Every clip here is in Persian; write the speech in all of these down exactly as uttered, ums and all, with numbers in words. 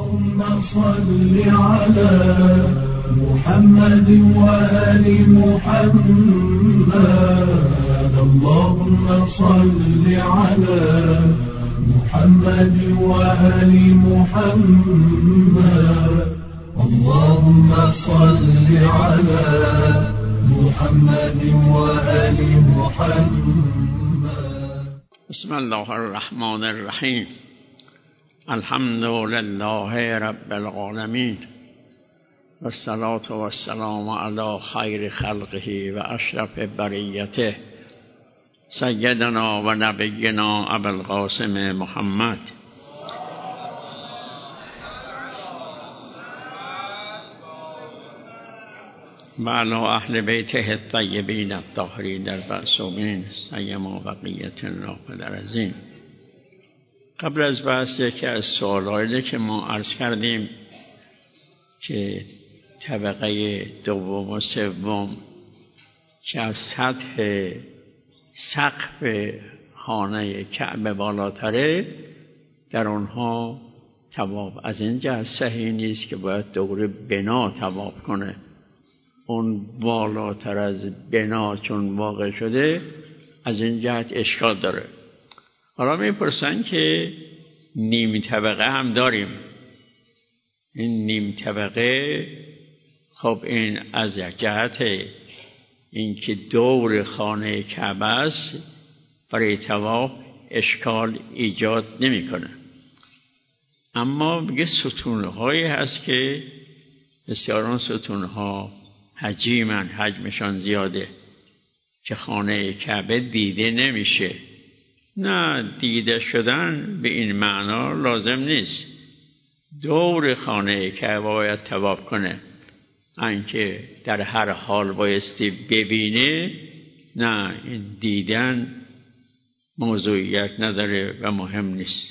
اللهم صل على محمد وآل محمد اللهم صل على محمد وآل محمد اللهم صل على محمد وآل محمد. بسم الله الرحمن الرحیم. الحمد لله رب العالمین و الصلاة و السلام علی خیر خلقه و اشرف بریته سیدنا و نبینا ابوالقاسم محمد و علی اهل بیته الطیبین الطاهرین در معصومین سیما بقیة الله در عظیم. قبل از بحث یکی از سوالایی که ما عرض کردیم که طبقه دوم و سوم که از سطح سقف خانه کعبه بالاتره در آنها طواف از این جهت صحیح نیست که باید دور بنا طواف کنه. اون بالاتر از بنا چون واقع شده از این جهت اشکال داره. حالا میپرسن که نیم طبقه هم داریم. این نیم طبقه خب این از یک جهت این که دور خانه کعبه است برای طواف اشکال ایجاد نمیکنه. اما میگه ستونهایی هست که بسیاران ستونها حجیمن، حجمشان زیاده که خانه کعبه دیده نمیشه. نه، دیده شدن به این معنا لازم نیست. دور خانه کعبه باید طواف کنه، اینکه در هر حال بایستی ببینه. نه، این دیدن موضوعیت نداره و مهم نیست.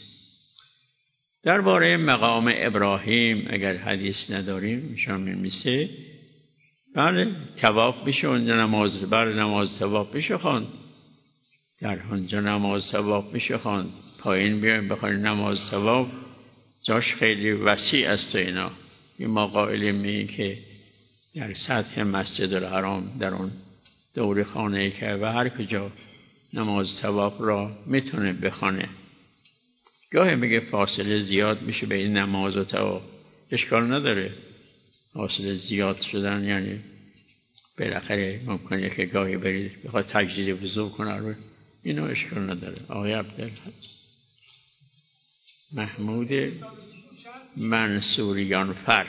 درباره مقام ابراهیم اگر حدیث نداریم میشم نمیشه. بله طواف بشه اونجا نماز، بله نماز طواف بشه خواند، در اونجا نماز طواف بشه خواند. پایین بیایم بخوایم نماز طواف جاش خیلی وسیع است و اینا. این ما قائلیم می که در سطح مسجد الحرام در اون دور خانه که و هر کجا نماز طواف را میتونه بخونه. گاهی میگه فاصله زیاد میشه به این نماز و طواف، اشکال نداره. فاصله زیاد شدن یعنی بالاخره ممکنه که گاهی برید بخواد تجدید وضو کنه رو، اینو اشکال نداره. آقای عبدالله محمود منصوریان فر.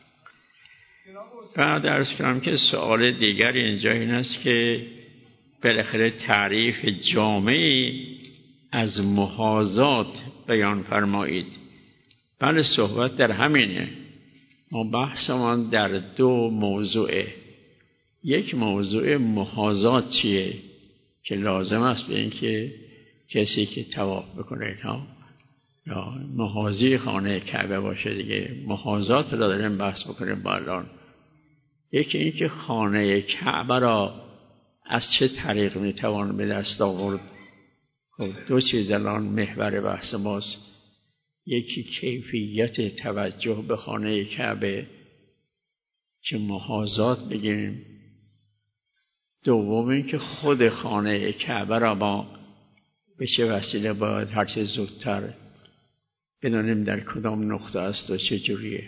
بعد عرض کنم که سوال دیگر اینجا این است که بالاخره تعریف جامعی از محاذات بیان فرمایید. بله صحبت در همینه. ما بحثمان در دو موضوعه. یک موضوع محاذات چیه که لازم است به این که کسی که طواف بکنه ها یا محاذی خانه کعبه باشه دیگه. محاذات را داریم بحث بکنیم با الان. یکی این که خانه کعبه را از چه طریق میتوان به دست آورد. خب دو چیز الان محور بحث ماست. یکی کیفیت توجه به خانه کعبه که محاذات بگیریم. دوم این که خود خانه کعبه را ما به چه وسیله باید هر چه زودتر بدانیم در کدام نقطه است و چه جوریه.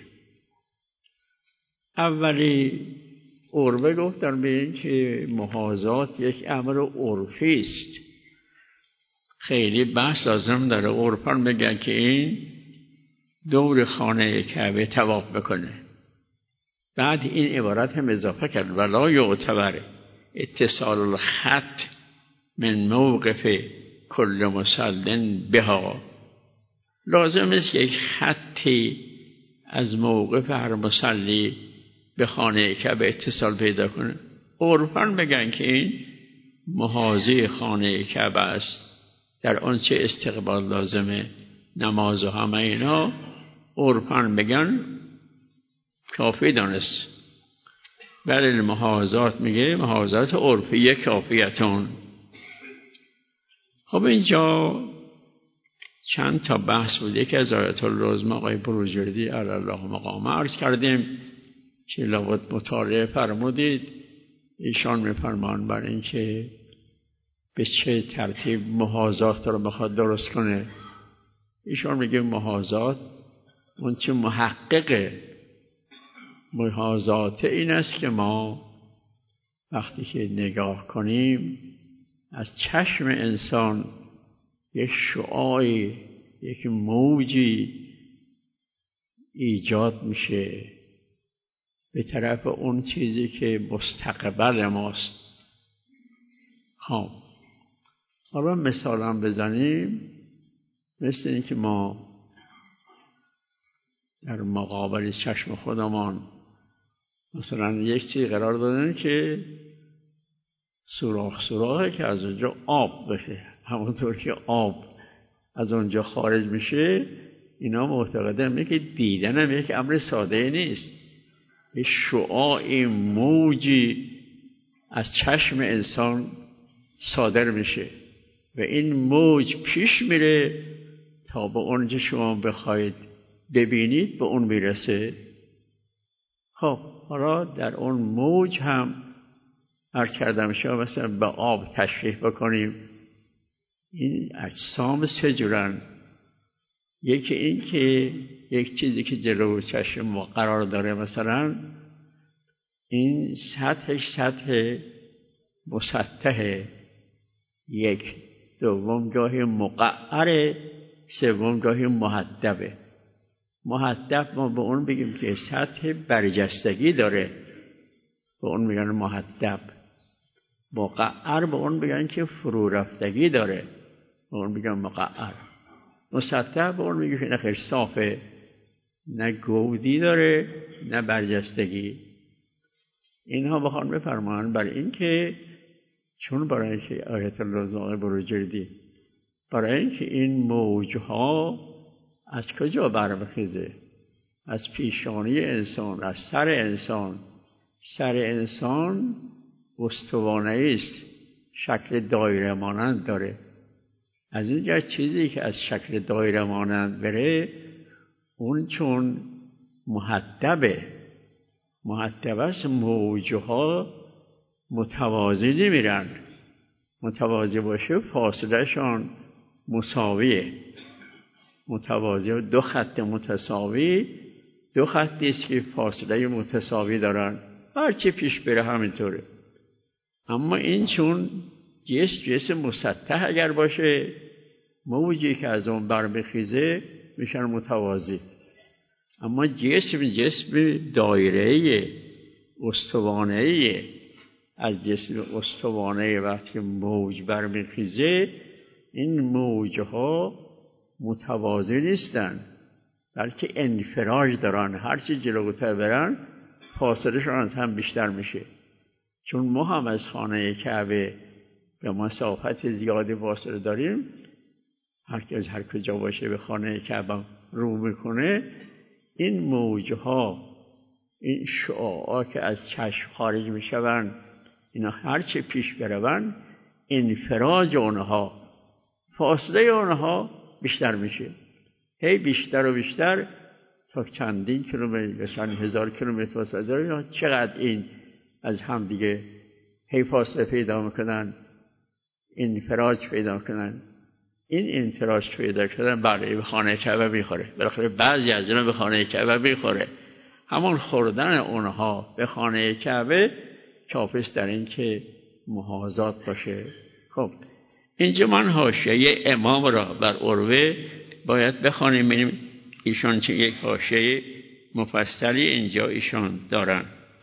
اولی عربه گفتن به این که محاذات یک امر عرفی است. خیلی بحث لازم داره. عرفان بگن که این دور خانه کعبه طواف بکنه. بعد این عبارت هم اضافه کرد ولا یعتبر اتصال الخط من موقف کل مسلم بها. لازم است یک خطی از موقف هر مصلی به خانه کعبه اتصال پیدا کنه. عرفان بگن که این محاذی خانه کعبه است. در آنچه استقبال لازمه نماز و همه اینا عرفان بگن کافی دانست. ولی محاذات میگه محاذات عرفی کافیتون. خب اینجا چند تا بحث بود. یکی از آیت العظمی آقای بروجردی علی الله مقامه عرض کردیم که لابد مطالعه فرمودید. ایشان میفرمان بر این که به چه ترتیب محاذات رو بخواد درست کنه. ایشان میگه محاذات اون چه محقق محاذات این است که ما وقتی که نگاه کنیم از چشم انسان یک شعاعی، یک موجی ایجاد میشه به طرف اون چیزی که مستقبل ماست. خب حالا مثال هم بزنیم، مثل این که ما در مقابل چشم خودمان مثلا یک چیز قرار دادن که سوراخ سوراخه که از اونجا آب بشه، همونطور که آب از اونجا خارج میشه. اینا معتقدن که دیدن هم یک امر ساده نیست، یک شعاع موجی از چشم انسان صادر میشه و این موج پیش میره تا به اونجا شما بخواید ببینید به اون میرسه. خب حالا در اون موج هم عرض کردم شما مثلا به آب تشریح بکنیم. این اجسام سه جورن. یکی این که یک چیزی که جلو چشم ما قرار داره، مثلا این سطحش سطح مسطح، یک دوم گاهی مقعره، سوم گاهی محدبه. محدب ما به اون بگیم که سطح برجستگی داره، به اون میگن محدب. مقعر به اون بگن که فرو رفتگی داره، به اون میگن مقعر. مسطح به اون میگن که نخیر صافه، نه گودی داره نه برجستگی. اینها بخوان بفرمان بر این که چون برای که آیت الله بروجردی برای این که این موجها از کجا برمیخیزه؟ از پیشانی انسان، از سر انسان. سر انسان استوانه است، شکل دایره مانند داره. از اینجا چیزی که از شکل دایره مانند بره اون چون محدبه محدب است، موجها متوازی نمیرن. متوازی باشه فاصله شان مساویه. متوازی دو خط متساوی، دو خطی است که فاصله متساوی دارن، هرچی پیش بره همینطوره. اما این چون جسم جسم مسطح اگر باشه، موجی که از اون برمیخیزه میشن متوازی. اما جسم جسم دایره‌ای استوانه‌ای، از جسم استوانه وقتی موج برمیخیزه این موجها متوازی نیستن، بلکه انفراج دارن. هرچی جلوتر برن فاصله شان از هم بیشتر میشه. چون ما هم از خانه کعبه به مسافت زیادی فاصله داریم، هر کی از هر کجا باشه به خانه کعبه رو میکنه، این موجها، این شعاعا که از چشم خارج میشون، اینا هرچی پیش برون انفراج اونها، فاصله اونها بیشتر میشه، هی بیشتر و بیشتر تا چندین کیلومتر، چند هزار کیلومتر فاصله داره. چقدر این از هم دیگه هی فاصله پیدا میکنن، انفراج پیدا میکنن. این انفراج پیدا کردن برای به خانه کعبه میخوره. بالاخره بعضی از اینا به خانه کعبه میخوره. همون خوردن اونها به خانه کعبه کافی است در این که محاذات باشه. خب اینجا من حاشیه امام را بر عروه باید بخوانیم، ببینیم ایشان چه یک حاشیه مفصلی اینجا ایشان دارن.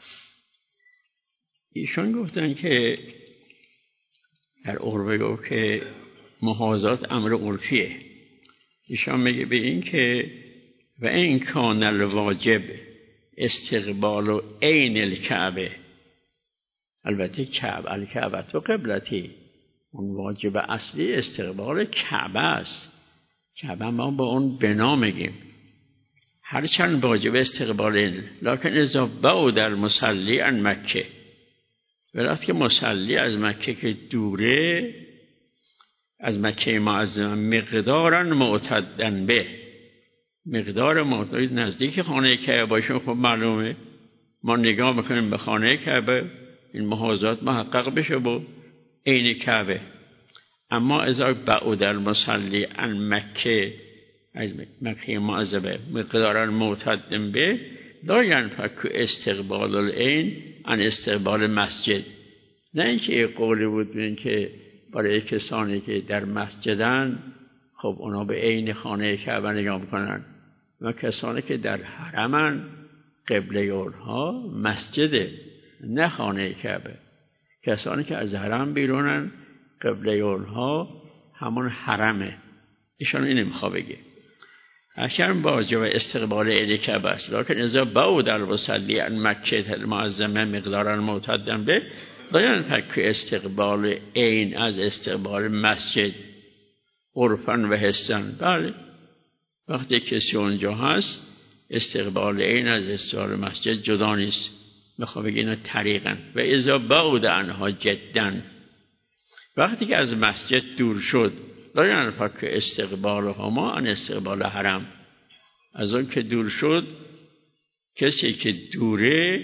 ایشان گفتن که در عروه گفت که محاذات امر عرفیه. ایشان میگه به این که و این کان الواجب استقبال و عین الکعبه، البته کعبه الکعبه تو قبلتی، اون واجب اصلی استقبال کعبه است. کعبه ما با اون بنا میگیم، هرچند واجب استقبال این، لکن اذا بعد المصلی عن مکه، وقتی که مصلی از مکه که دوره، از مکه معظمه مقدارا معتدن به، مقدار معتدل نزدیک خانه کعبه باشه. خب معلومه ما نگاه میکنیم به خانه کعبه، این محاذات محقق بشه با عین کعبه. اما اذا بعد المصلی عن مکه، از مکه معظمه مقدارا معتدن به، لا ینفک استقبال العین عن استقبال مسجد. نه اینکه قولی بود این که برای کسانی که در مسجدن خب اونا به عین خانه کعبه نگاه میکنن، و کسانی که در حرمن قبله اونها مسجده نه خانه کعبه. کسانی که از حرم بیرونن قبله اونها همون حرمه. ایشان این نمیخواه بگه اکرم باجب استقبال عین کعبه است، لیکن اذا بعد المصلی عن مکه المعظمه مقدارا معتدن به، لا ینفک استقبال عین از استقبال مسجد عرفاً و حساً. بله وقتی کسی اونجا هست استقبال عین از استقبال مسجد جدا نیست، میخوام بگه اینا طریقاً. و اذا بعد عنها جداً، وقتی که از مسجد دور شد، لا ینفک استقبالهما عن استقبال حرم. از اون که دور شد، کسی که دوره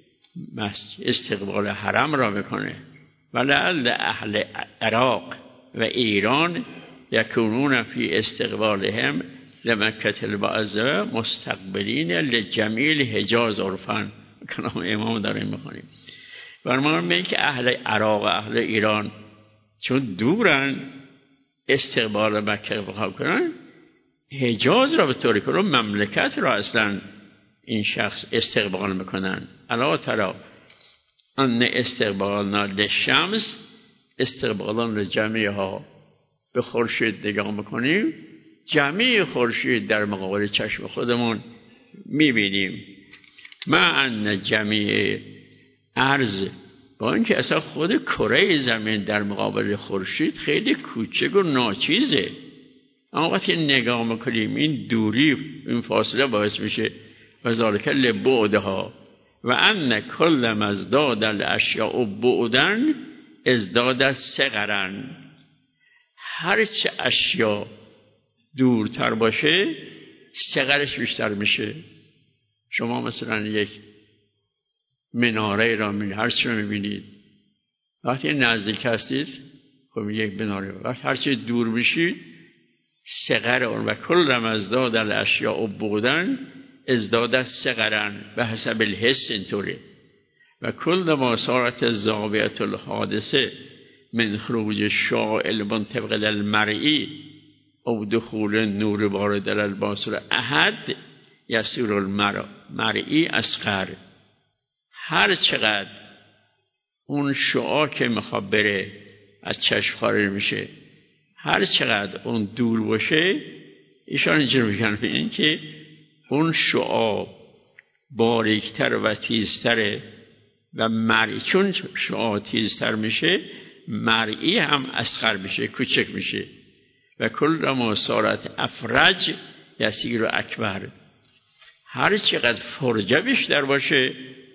استقبال حرم را میکنه. ولعل اهل عراق و ایران یکونون فی استقبالهم لمکة المعظمه مستقبلین لجمیل حجاز عرفاً. کلام امام داریم میخونیم. برمان میگه که اهل عراق و اهل ایران چون دورن استقبال مکه بخواه کنن، حجاز را به طوری که مملکت را اصلا این شخص استقبال میکنن. الا ترى ان استقبالنا للشمس استقبالان لجمیعها. به خورشید نگاه میکنیم، جمعی خورشید در مقابل چشم خودمون میبینیم. مع ان جمعی ارض، با اینکه اصلا خود کره زمین در مقابل خورشید خیلی کوچک و ناچیزه، اما وقتی نگاه میکنیم این دوری، این فاصله باعث میشه و ذالک لبعدها و ان کل ما ازداد الاشیاء بعدا ازداد صغرا. هر چه اشیا دورتر باشه صغرش بیشتر میشه. شما مثلا یک مناره را میبینید، هر چی رو میبینید وقتی نزدیک هستید خب یک مناره، وقتی هر چی دور میشید صغر اون. و کل ما ازداد الاشیاء بعدا ازداد صغرا به حسب الحس اینطوره. و کل ما صارت الزاویه الحادثه من خروج الشعاع المنطبق للمرئی او دخول النور وارد البصر احد یصیر المرئی اصغر. هر چقدر اون شعاع که میخواد بره از چشم خارج میشه، هر چقدر اون دور باشه، ایشان اینجا میگن این که اون شعاع باریکتر و تیزتره و مرئی، چون شعاع تیزتر میشه مرئی هم اصغر میشه، کوچک میشه. و کل ما صارت افرج یصیر اکبر. هر چقدر فرجه بیشتر باشه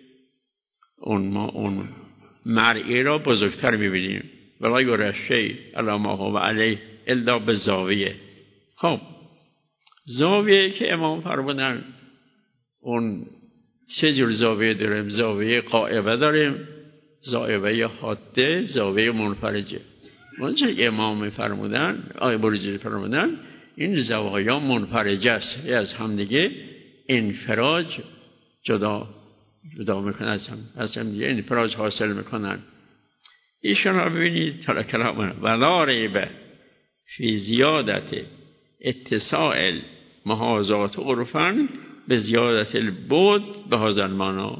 اون ما اون مرئی را بزرگتر میبینیم. ولا یرى شیء الی ما هو علیه الا بالزاویه. خب زاویه که امام فرمودن اون سه جور زاویه داریم. زاویه قائمه داریم، زاویه حاده، زاویه منفرجه. اونجا امام فرمودن، آیه بروجردی فرمودن این زوایا منفرجه است، از هم دیگه انفراج جدا جدا میکنن، از هم از هم دیگه انفراج حاصل میکنن. ایشان را ببینید تا کلام ولا ریب فی زیادت اتساع محاذات عرفاً به زیادت البعد به هذا المعنی.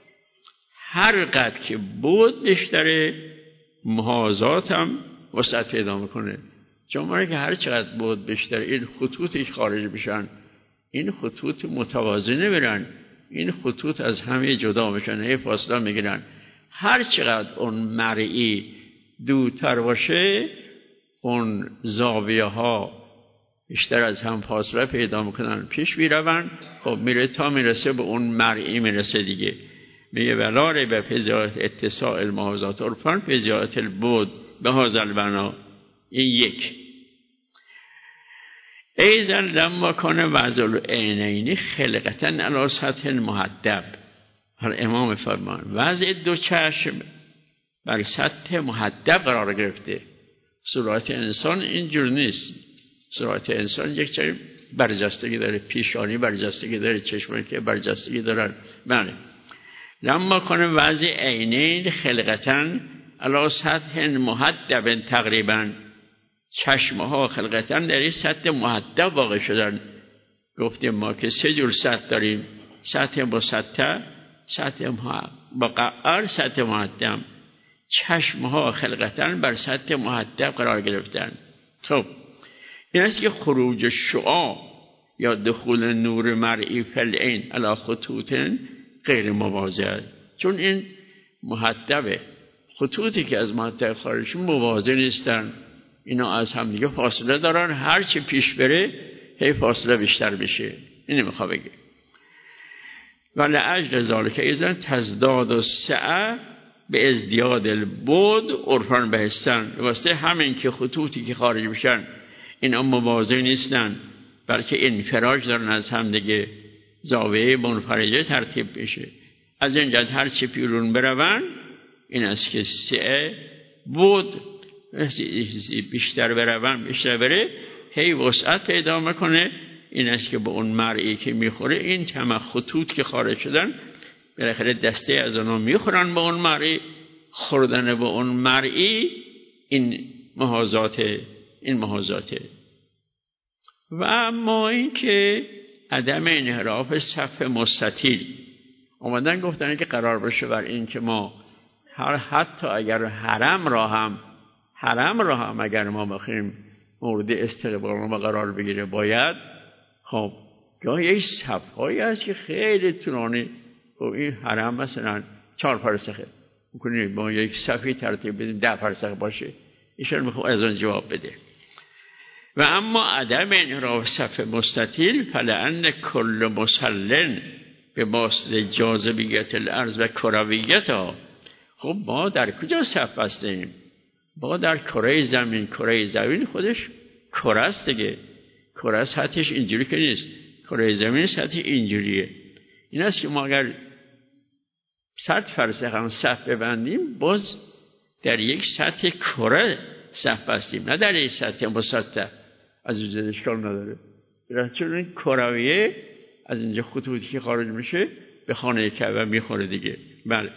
هر قدر که بعد بیشتره محاذات هم وسعت پیدا میکنه. چون که هر چقدر بعد بیشتره این خطوطش خارج بشن، این خطوط متوازی نمیرن، این خطوط از همه جدا میشن، یه فاصله میگیرن. هر چقدر اون مرئی دورتر باشه اون زاویه ها بیشتر از هم فاصله پیدا میکنن، پیش میرون. خب میره تا میرسه به اون مرئی میرسه دیگه. میگه ولاره به فضیات اتساع المحاذات عرفاً فضیات البعد به هذا البنا. این یک. ایزن لما کنه وضع العینین خلقتا علی سطح محدب. حالا امام فرمان وضع دو چشم بر سطح محدب قرار گرفته. صورت انسان اینجور نیست. صورت انسان یک چشم برجستگی داره، پیشانی برجستگی داره، چشمانی که برجستگی دارن. بله. لما کنه وضع عینین خلقتا علی سطح محدب تقریبا. چشمها خلقتا در این سطح محدب واقع شدن. گفتیم ما که سه جور سطح داریم، سطح مسطح، سطح مقعر، سطح محدب. چشمها خلقتا بر سطح محدب قرار گرفتن. خب این است که خروج شعاع یا دخول نور مرئی فی العین علی خطوط غیر موازی، چون این محدبه. خطوطی که از محدب خارج موازی نیستن، اینا از هم دیگه فاصله دارن، هر چی پیش بره هی فاصله بیشتر بشه. اینو میخوام بگم. ولی اجل ذالک ایزن تزداد السعه به ازدیاد البعد عرفاً بهستن. واسه همین که خطوطی که خارج بشن اینا موازی نیستن، بلکه انفراج دارن از هم دیگه، زاویه منفرجه ترتیب بشه. از این جهت هر چی پیرون برون این است که سعه بود بیشتر برون بیشتر بره هی وسعت پیدا میکنه. این است که به اون مرئی که میخوره این تمام خطوط که خارج شدن بالاخره دسته از اونها میخورن به اون مرئی. خوردن به اون مرئی این محاذات این محاذاته. و اما این که عدم انحراف صف مستطیل اومدن گفتن که قرار بشه بر این که ما هر حتی اگر حرم را هم حرم را هم اگر ما بخوایم مورد استقبال ما قرار بگیره باید خب جای یک صفهایی هست که خیلی طولانی. خب این حرم مثلا چهار فرسخه میکنیم با یک صفی ترتیب بدیم ده فرسخ باشه. ایشان میخوام از اون جواب بده. و اما عدم انحراف صف مستطیل فلان کل مسلن به واسطه جاذبیت الارض و کرویت ها. خب ما در کجا صف هستیم؟ ما در کره زمین. کره زمین خودش کره است دیگه. کره سطحش اینجوری که نیست، کره زمین سطح اینجوریه. این است که ما اگر صد فرسخ هم صف ببندیم باز در یک سطح کره صف هستیم، نه در یک سطح مسطح. از وجود اشکال نداره. چون این کرویه از اینجا خطوطی که خارج میشه به خانه کعبه میخوره دیگه. بله.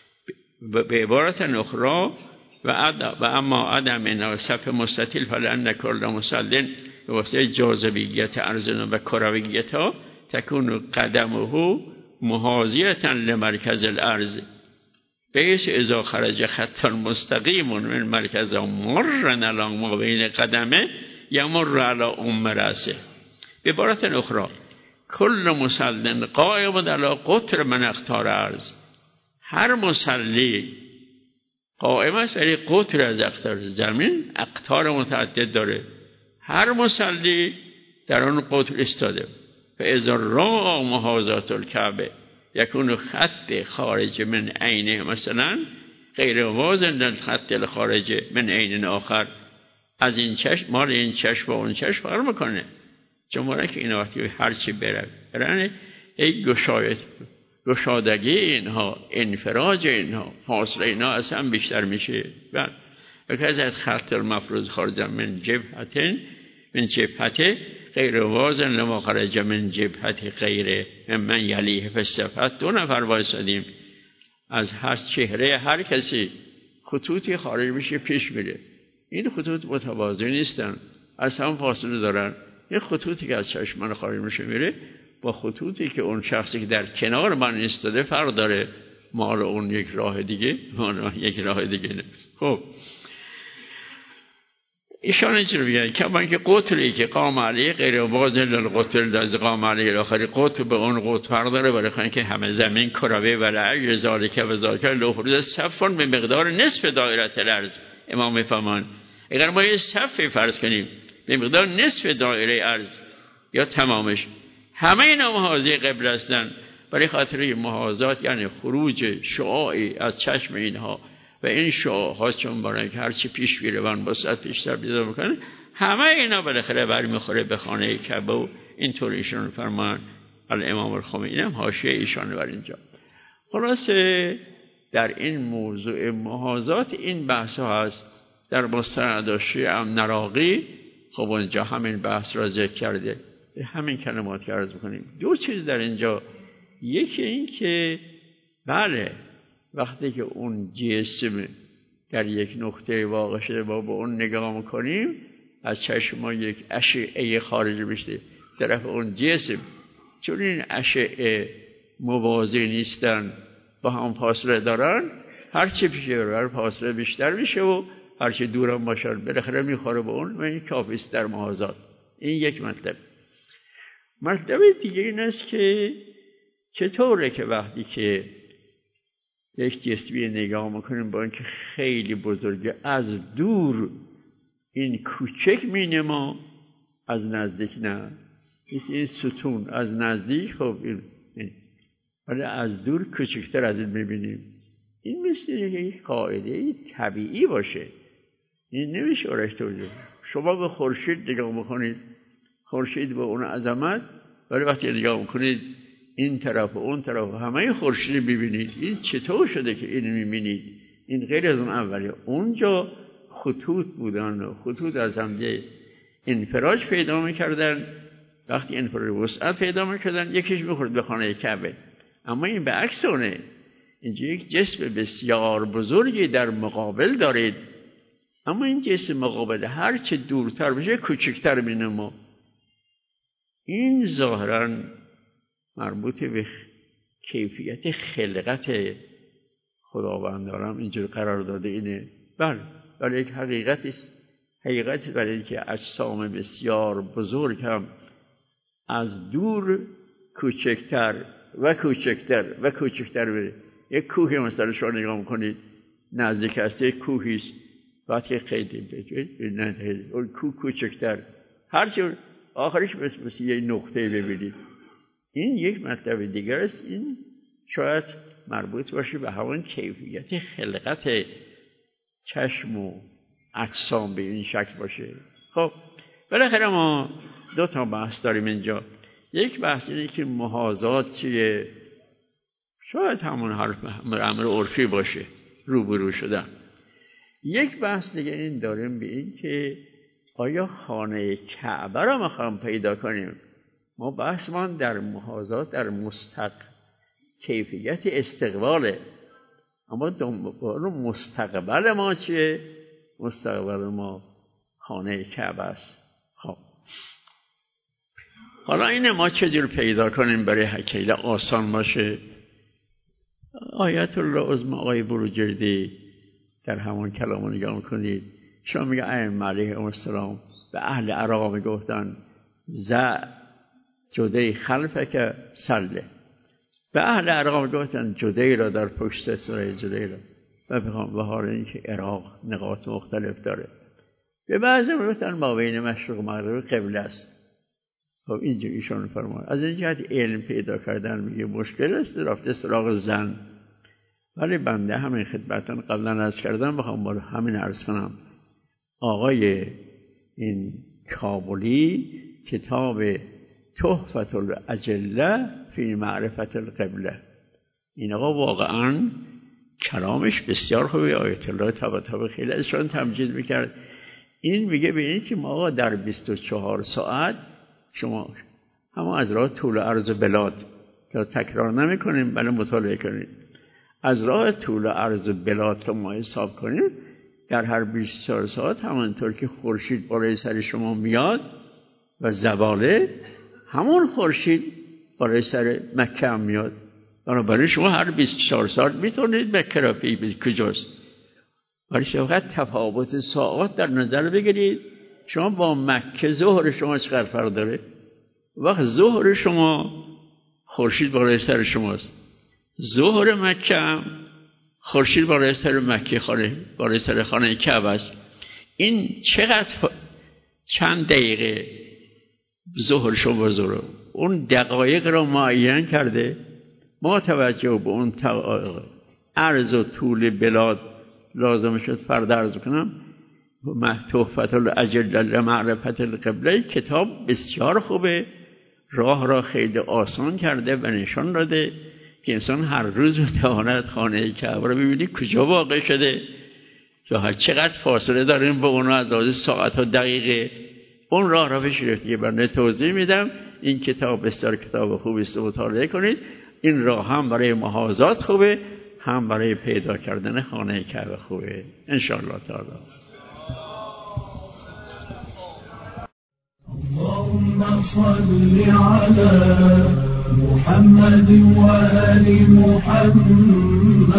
به عبارت اخرى و و اما عدم این صف مستطیل فلان کل مسلن به واسطه جاذبیت ارض و کرویت ها تکون قدمه محاذیتا لمرکز الارض بیس اذا خرج خط مستقیم من مرکز مرن علی ما بین قدمه یمر علی ام راسه. به عبارت اخرى کل مسلن قائم علی قطر من اقطار ارض. هر مصلی قائم است ولی قطر از اقطار زمین اقطار متعدد داره. هر مصلی در آن قطر استاده. فاذا را محاذات الکعبه یکون خط خارج من عینه مثلا غیر وازن الخط الخارج من عین آخر. از این چشم مال این چشم و اون چشم فرق میکنه. چون که این وقتی هر چی بره برن یک گشایت گشادگی اینها، انفراج اینها، فاصله اینها از هم بیشتر میشه. بله. و از خط المفروض خارج من جبهتن من جبهته غیر وازن لما خرج من جبهت غیر من یلیه فی الصفحه. دو نفر وایسادیم، از هر چهره هر کسی خطوطی خارج میشه پیش میره. این خطوط متوازی نیستن، از هم فاصله دارن. این خطوطی که از چشم من خارج میشه میره با خطوطی که اون شخصی که در کنار من ایستاده فرق داره. مال اون یک راه دیگه، مال یک راه دیگه نه. خب ایشان اینجور بیان که من که قطری که قام علیه غیر وازن للقطر از قام علیه الاخری قطر به اون قطر فرق داره. برای خواهی که همه زمین کروی و لعج ذالکه و ذالکه لوفروز صفون به مقدار نصف دایره الارض. امام میفهمان اگر ما یه صفی فرض کنیم به مقدار نصف دایره ارض یا تمامش همه اینا محاذی قبل هستن. برای خاطر محاذات یعنی خروج شعاعی از چشم اینها و این شعاعات چون برای که هرچی پیش میره و وسعت بیشتر پیدا میکنه، همه اینا بالاخره برمیخوره به خانه کعبه و اینطور ایشون فرمان. الامام الخمینی هم حاشیه ایشانه بر اینجا. خلاصه در این موضوع محاذات این بحث ها هست. در مستند شیعه نراقی خب اونجا همین بحث را ذکر کرده. همین کلمات که عرض میکنیم. دو چیز در اینجا، یکی این که بله وقتی که اون جسم در یک نقطه واقع شده با به اون نگاه میکنیم، از چشم ما یک اشعه خارج میشه طرف اون جسم، چون این اشعه موازی نیستن با هم فاصله دارن، هرچی پیش بر فاصله بیشتر میشه و هرچی دورم باشن بالاخره میخوره به اون و این کافی است در محاذات. این یک مطلب. مطلب دیگه این است که چطوره که وقتی که یک جسمی نگاه میکنیم با اینکه خیلی بزرگه، از دور این کوچک مینما، از نزدیک نه. این ستون از نزدیک خب این ولی از دور کوچکتر از این میبینیم. این مثل یک قاعده طبیعی باشه. این نمیشه ارش توجه. شما به خورشید نگاه میکنید، خورشید با اون عظمت، ولی وقتی نگاه میکنید این طرف و اون طرف همه خورشید ببینید. این چطور شده که اینو میبینید؟ این غیر از اون اولیه. اونجا خطوط بودن، خطوط از هم انفراج پیدا میکردن. وقتی انفراج وسعت پیدا میکردن یکیش میخورد به خانه کعبه. اما این به عکس اونه. اینجا یک جسم بسیار بزرگی در مقابل دارید، اما این جسم مقابل هر چه دورتر بشه کوچکتر مینما. این ظاهراً مربوط به کیفیت خلقت خداوند دارم اینجور قرار داده اینه. بله ولی یک حقیقت است. حقیقت برای اینکه اجسام بسیار بزرگ هم از دور کوچکتر و کوچکتر و کوچکتر بره. یک کوهی مثلا شما نگاه میکنید نزدیک است، یک کوهی است، وقتی خیلی بجوید اون کوه کوچکتر هرچی آخرش مثل مثل یک نقطه ببینید. این یک مطلب دیگر است. این شاید مربوط باشه به همون کیفیت خلقت چشم و اجسام به این شکل باشه. خب بالاخره ما دو تا بحث داریم اینجا. یک بحث اینه که محاذات چیه؟ شاید همون حرف امر عرفی باشه، روبرو شدن. یک بحث دیگه این داریم به این که آیا خانه کعبه را میخوام پیدا کنیم؟ ما بحثمان در محاذات در مستق کیفیت استقباله، اما دنبال مستقبل ما چیه؟ مستقبل ما خانه کعبه است. خب حالا اینه ما چجور پیدا کنیم برای حکیله آسان باشه؟ آیت الله عظمی آقای بروجردی در همون کلام نگاه میکنید. شما میگه ائمه علیهم السلام به اهل عراق میگفتن ز جدی خلفک سله. به اهل عراق میگفتن جدی را در پشت سر جدی را، و بخوام به حال این که عراق نقاط مختلف داره. به بعضی میگفتن ما بین مشرق و مغرب قبله است. خب اینجا ایشون فرمان از این جهت علم پیدا کردن میگه مشکل است، رفته سراغ زن. ولی بنده همین خدمتان قبلا عرض کردم، بخوام بالا همین عرض کنم. آقای این کابلی کتاب تحفة الاجله فی معرفت القبله، این آقا واقعا کلامش بسیار خوبه. آیت الله طباطبایی خیلی ازشان تمجید میکرد. این میگه به این که ما آقا در بیست و چهار ساعت شما همه از راه طول عرض بلاد که تکرار نمی کنیم بله مطالعه کنیم، از راه طول عرض بلاد که ما حساب کنیم در هر بیست و چهار ساعت همانطور که خورشید بالای سر شما میاد و زواله، همون خورشید بالای سر مکه هم میاد. بنابراین شما هر بیست و چهار ساعت میتونید مکه را ببینید کجاست. ولی فقط تفاوت ساعات در نظر بگیرید. شما با مکه ظهر شما چقدر فرق داره؟ وقت ظهر شما خورشید بالای سر شماست، ظهر مکه هم خورشید بالای سر مکه خانه بالای سر خانه کعبه است. این چقدر چند دقیقه ظهر شما ظهر اون دقایق را معین کرده. ما توجه به اون عرض و طول بلاد لازم شد فرد عرض کنم تحفة الاجل لمعرفت القبله کتاب بسیار خوبه، راه را خیلی آسان کرده و نشان داده که انسان هر روز بتواند خانه کعبه رو ببینی کجا واقع شده، که هر چقدر فاصله داریم با اونها از لحاظ ساعت و دقیقه. اون راه را پیش گرفته. برای توضیح میدم این کتاب بسیار کتاب خوبی است، مطالعه کنید. این راه هم برای محاذات خوبه، هم برای پیدا کردن خانه کعبه خوبه ان شاء الله تعالی. اللهم صل على محمد وآل محمد.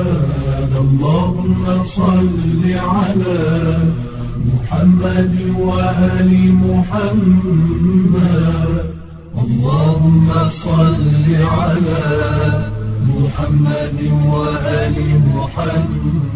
اللهم صل على محمد وآل محمد. اللهم صل على محمد وآل محمد.